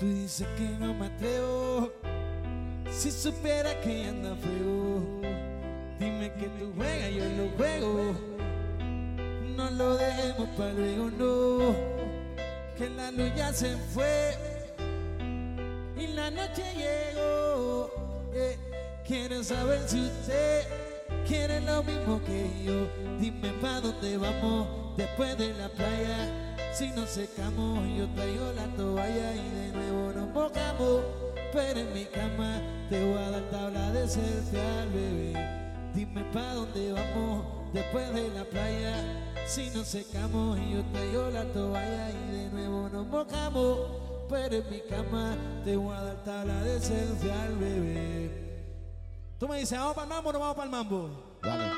Tú dices que no me atrevo, si supiera que anda feo. Dime que tú juegas, yo lo juego. No lo dejemos para luego, no. Que la luz ya se fue y la noche llegó. Quiero saber si usted quiere lo mismo que yo. Dime pa' dónde vamos después de la playa. Si nos secamos yo traigo la toalla y de nuevo nos mojamos. Pero en mi cama te voy a dar tabla de selfie al bebé. Dime pa' dónde vamos después de la playa. Si nos secamos yo traigo la toalla y de nuevo nos mojamos. Pero en mi cama te voy a dar tabla de selfie al bebé. Tú me dices, ¿vamos para el mambo o no vamos para el mambo? Dale.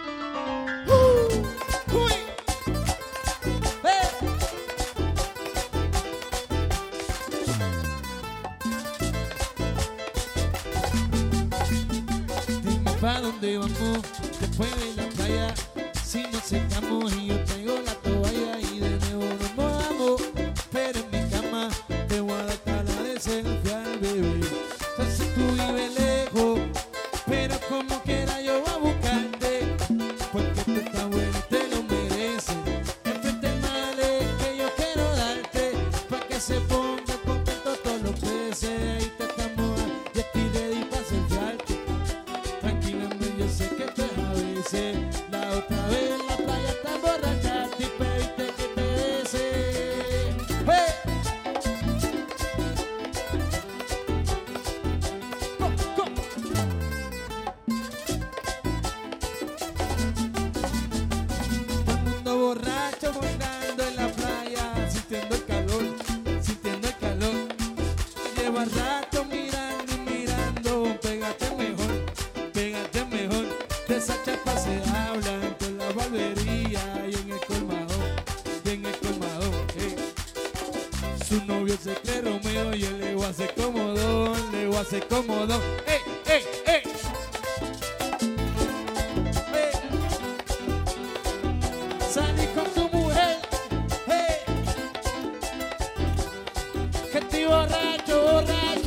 ¡Uy! Dime pa' dónde vamos después de la playa. Si nos secamos y yo traigo la toalla y de nuevo nos mojamos. Pero en mi cama te voy a dar tabla de selfie al bebé. O sea, si tú vives lejos, pero como quiera yo voy a buscarte, porque tú estás bueno y te lo mereces. Enfrente el mal es que yo quiero darte, pa' que se ponga contento todos los peces. Ahí te estamos y aquí ready pa' selfiarte. Tranquilamente yo sé que te a veces. La otra vez en la playa te emborrachaste y pediste que te bese. ¡Hey! Go, go. Todo el mundo borracho bailando en la playa, sintiendo el calor, sintiendo el calor. Lleva rato mirando y mirando, pégate mejor. De esa chapa se hablan con la barbería y en el colmadón, Su novio se cree Romeo y él le va a hacer comodón, ¡Ey! Salí con tu mujer, que estoy borracho,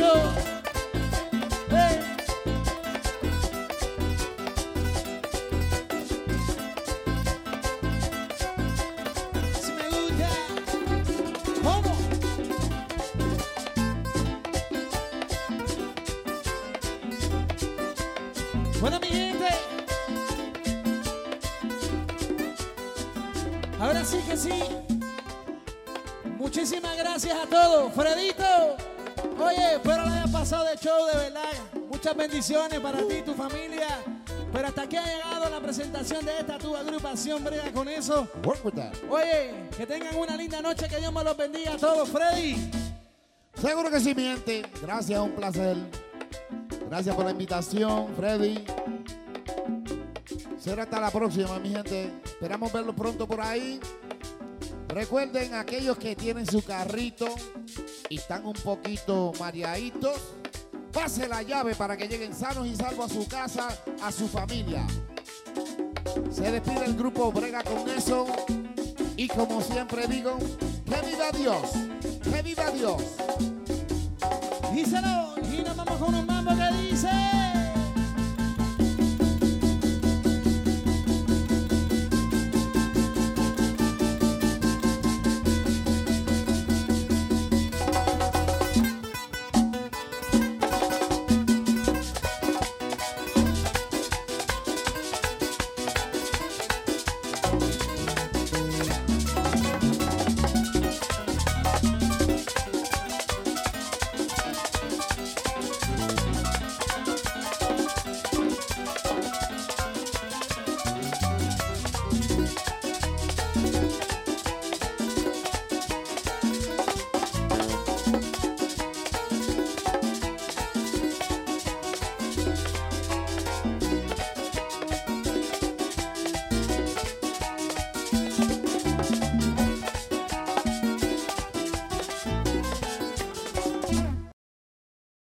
Si me gusta, ¿cómo? Bueno, mi gente, ahora sí que sí. Muchísimas gracias a todos. Fredito, oye, espero le haya pasado de show, de verdad. Muchas bendiciones para ti y tu familia. Pero hasta aquí ha llegado la presentación de esta tu agrupación. Brega con eso. Work with that. Oye, que tengan una linda noche. Que Dios me los bendiga a todos. Freddy. Seguro que sí, mi gente. Gracias, un placer. Gracias por la invitación, Freddy. Será hasta la próxima, mi gente. Esperamos verlo pronto por ahí. Recuerden, aquellos que tienen su carrito y están un poquito mareaditos, pase la llave para que lleguen sanos y salvos a su casa, a su familia. Se despide el grupo Brega con eso. Y como siempre digo, que viva Dios, que viva Dios.